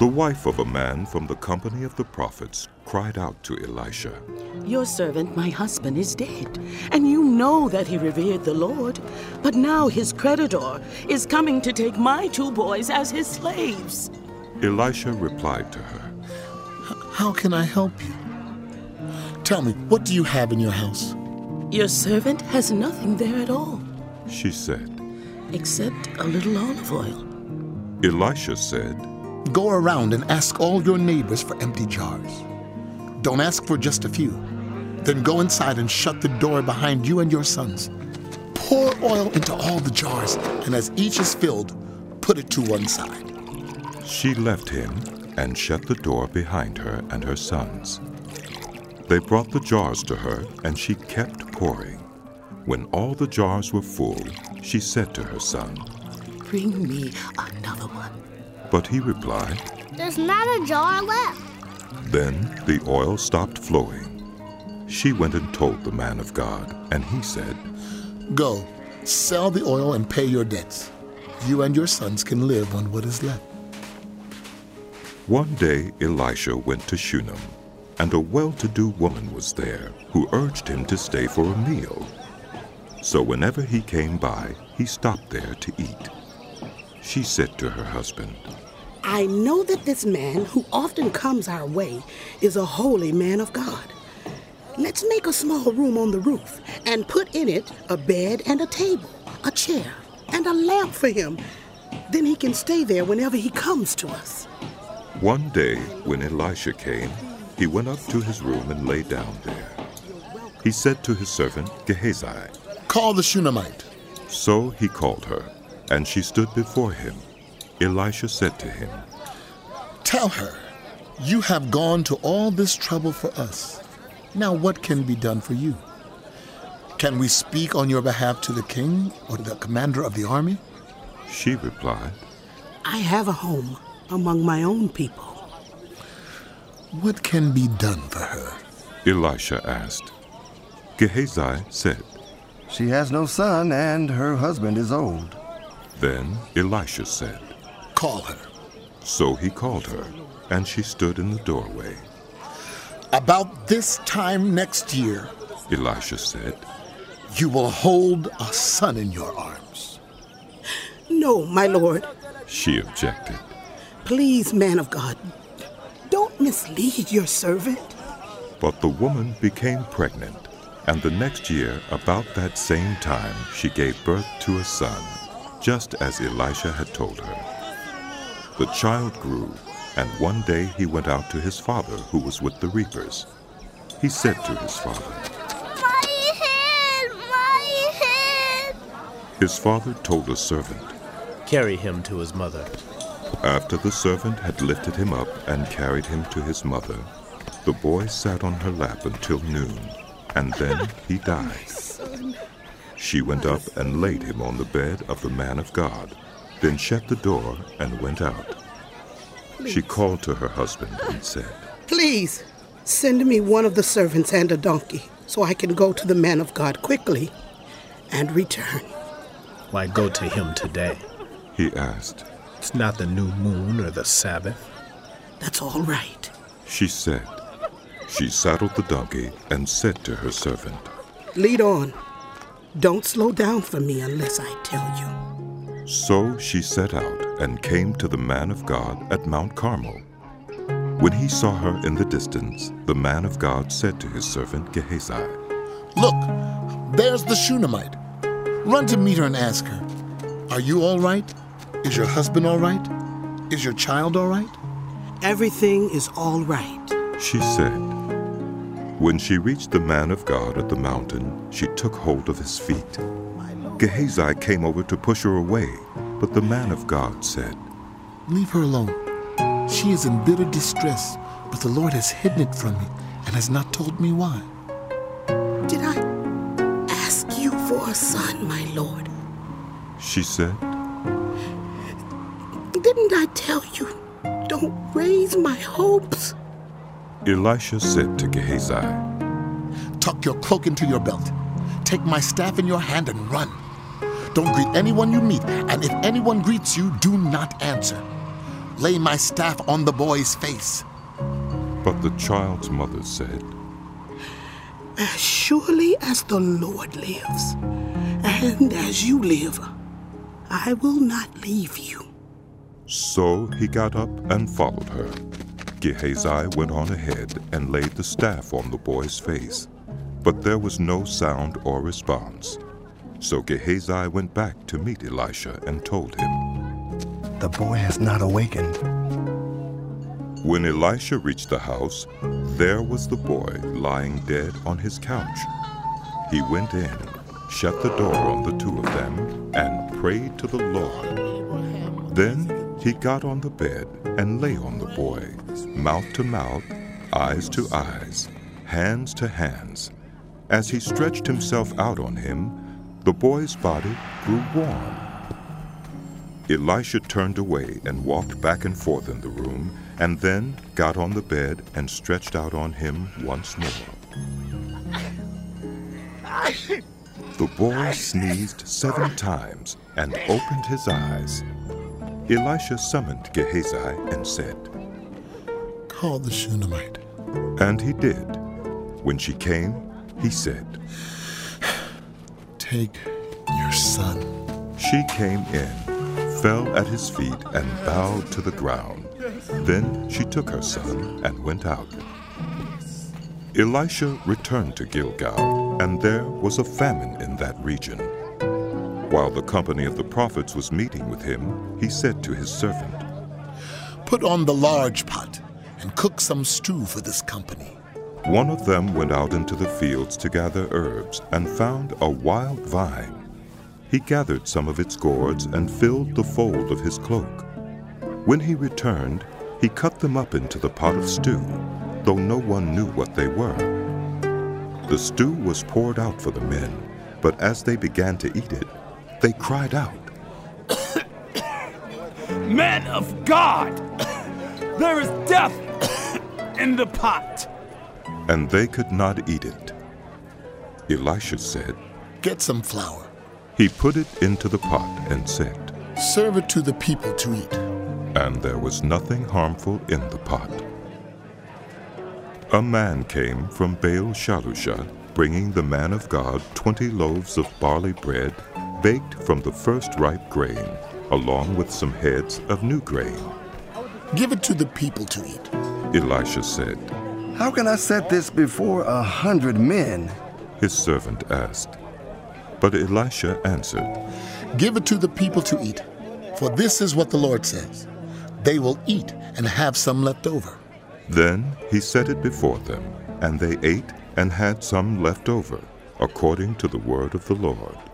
The wife of a man from the company of the prophets cried out to Elisha, "Your servant, my husband, is dead, and you know that he revered the Lord. But now his creditor is coming to take my 2 boys as his slaves." Elisha replied to her, How can I help you? Tell me, what do you have in your house? "Your servant has nothing there at all, she said. except a little olive oil." Elisha said, Go around and ask all your neighbors for empty jars. Don't ask for just a few. Then go inside and shut the door behind you and your sons. Pour oil into all the jars, and as each is filled, put it to one side. She left him and shut the door behind her and her sons. They brought the jars to her, and she kept pouring. When all the jars were full, she said to her son, "Bring me another one." But he replied, There's not a jar left. Then the oil stopped flowing. She went and told the man of God, and he said, Go, sell the oil and pay your debts. You and your sons can live on what is left. One day Elisha went to Shunem, and a well-to-do woman was there who urged him to stay for a meal. So whenever he came by, he stopped there to eat. She said to her husband, I know that this man who often comes our way is a holy man of God. Let's make a small room on the roof and put in it a bed and a table, a chair, and a lamp for him. Then he can stay there whenever he comes to us. One day when Elisha came, he went up to his room and lay down there. He said to his servant Gehazi, Call the Shunammite. So he called her, and she stood before him. Elisha said to him, Tell her, you have gone to all this trouble for us. Now what can be done for you? Can we speak on your behalf to the king or to the commander of the army? She replied, I have a home among my own people. What can be done for her? Elisha asked. Gehazi said, She has no son, and her husband is old. Then Elisha said, Call her. So he called her, and she stood in the doorway. About this time next year, Elisha said, you will hold a son in your arms. No, my lord. She objected. Please, man of God, don't mislead your servant. But the woman became pregnant, and the next year, about that same time, she gave birth to a son, just as Elisha had told her. The child grew, and one day he went out to his father, who was with the reapers. He said to his father, My head! My head! His father told a servant. Carry him to his mother. After the servant had lifted him up and carried him to his mother, the boy sat on her lap until noon, and then he died. She went up and laid him on the bed of the man of God, then shut the door and went out. She called to her husband and said, Please, send me one of the servants and a donkey, so I can go to the man of God quickly and return. Why go to him today? He asked. It's not the new moon or the Sabbath. That's all right. She said. She saddled the donkey and said to her servant, Lead on. Don't slow down for me unless I tell you. So she set out and came to the man of God at Mount Carmel. When he saw her in the distance, the man of God said to his servant Gehazi, Look, there's the Shunammite. Run to meet her and ask her, Are you all right? Is your husband all right? Is your child all right? Everything is all right, she said. When she reached the man of God at the mountain, she took hold of his feet. Gehazi came over to push her away, but the man of God said, Leave her alone. She is in bitter distress, but the Lord has hidden it from me and has not told me why. Did I ask you for a son, my lord? She said. Didn't I tell you, don't raise my hopes? Elisha said to Gehazi, Tuck your cloak into your belt. Take my staff in your hand and run. Don't greet anyone you meet, and if anyone greets you, do not answer. lay my staff on the boy's face." But the child's mother said, "As surely as the Lord lives, and as you live, I will not leave you." So he got up and followed her. Gehazi went on ahead and laid the staff on the boy's face, but there was no sound or response. So Gehazi went back to meet Elisha and told him, "The boy has not awakened." When Elisha reached the house, there was the boy lying dead on his couch. He went in, shut the door on the two of them, and prayed to the Lord. Then he got on the bed and lay on the boy, mouth to mouth, eyes to eyes, hands to hands. As he stretched himself out on him, the boy's body grew warm. Elisha turned away and walked back and forth in the room, and then got on the bed and stretched out on him once more. The boy sneezed 7 times and opened his eyes. Elisha summoned Gehazi and said, "Call the Shunammite." And he did. When she came, he said, "Take your son." She came in, fell at his feet, and bowed to the ground. Then she took her son and went out. Elisha returned to Gilgal, and there was a famine in that region. While the company of the prophets was meeting with him, he said to his servant, "Put on the large pot and cook some stew for this company." One of them went out into the fields to gather herbs and found a wild vine. He gathered some of its gourds and filled the fold of his cloak. When he returned, he cut them up into the pot of stew, though no one knew what they were. The stew was poured out for the men, but as they began to eat it, they cried out, "Men of God, there is death in the pot!" And they could not eat it. Elisha said, "Get some flour. He put it into the pot and said, Serve it to the people to eat." And there was nothing harmful in the pot. A man came from Baal Shalusha, bringing the man of God 20 loaves of barley bread, baked from the first ripe grain, along with some heads of new grain. "Give it to the people to eat." Elisha said, "How can I set this before 100 men?" his servant asked. But Elisha answered, "Give it to the people to eat, for this is what the Lord says. They will eat and have some left over." Then he set it before them, and they ate and had some left over, according to the word of the Lord.